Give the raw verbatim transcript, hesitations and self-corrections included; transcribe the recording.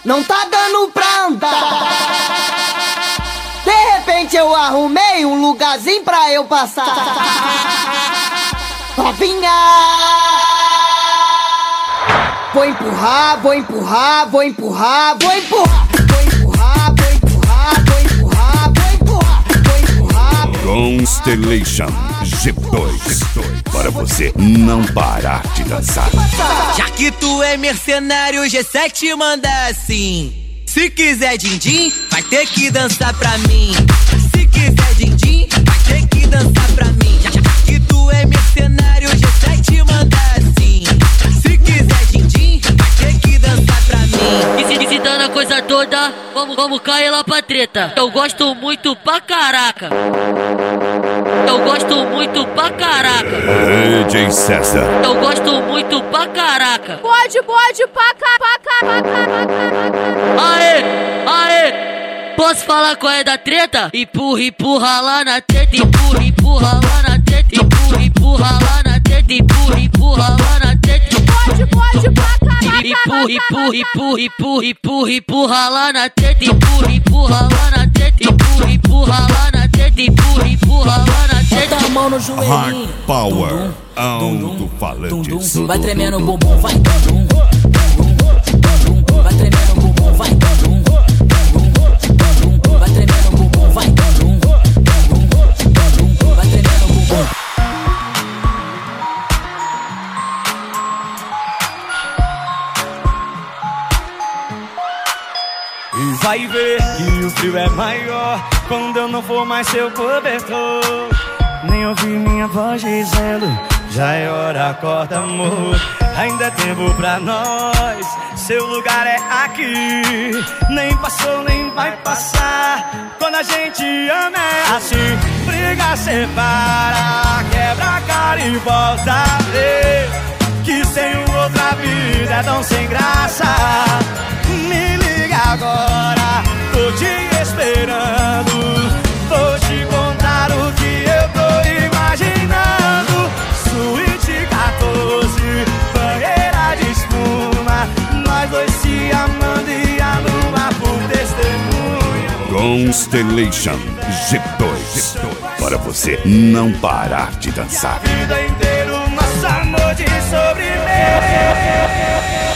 não tá dando pra andar. De repente eu arrumei um lugarzinho pra eu passar. Novinha, vou empurrar, vou empurrar, vou empurrar, vou empurrar, vou empurrar, vou empurrar, vou empurrar, vou empurrar, vou empurrar. Constellation G dois, para você não parar de dançar. Já que tu é mercenário, G sete manda assim. Se quiser din-din, vai ter que dançar pra mim. Se quiser din-din, vai ter que dançar pra mim. Já que tu é mercenário, G sete manda assim. Se quiser din-din, vai ter que dançar pra mim. E se visitando a coisa toda, vamos, vamos cair lá pra treta. Eu gosto muito pra caraca. Eu gosto muito pra caraca. D J César. Eu gosto muito pra caraca. Pode, pode, pra cá, pra cá, pra cá, pra cá. Aê, aê. Posso falar qual é da treta? Empurra, empurra lá na treta. Empurra, empurra lá na treta. Empurra, empurra lá na treta. Empurra, empurra lá na treta. Pode, pode, pra cá, pra cá. Empurra, empurra, empurra, empurra, empurra, empurra lá na treta. Empurra, empurra lá na treta. Empurra, empurra lá na treta. Empurra, empurra lá na treta. Bota a mão no joelhinho. Hard Power, alto-falantes. Vai tremendo o bumbum, vai dum dum dum dum. Vai tremendo o bumbum, vai dum dum dum dum. Vai tremendo o bumbum, vai dum dum dum dum. Vai tremendo o bumbum. E vai ver que o frio é maior quando eu não for mais seu cobertor. Nem ouvir minha voz dizendo já é hora, acorda amor. Ainda é tempo pra nós, seu lugar é aqui. Nem passou, nem vai passar. Quando a gente ama é assim. Briga, separa, quebra a cara e volta a ver que sem outra vida é tão sem graça. Me liga agora, tô te esperando. Vou te contar o que eu tô imaginando. Suíte quatorze, banheira de espuma. Nós dois se amando e a lua por testemunha. Constellation G dois, para você não parar de dançar. A vida inteira o nosso amor de sobremesa.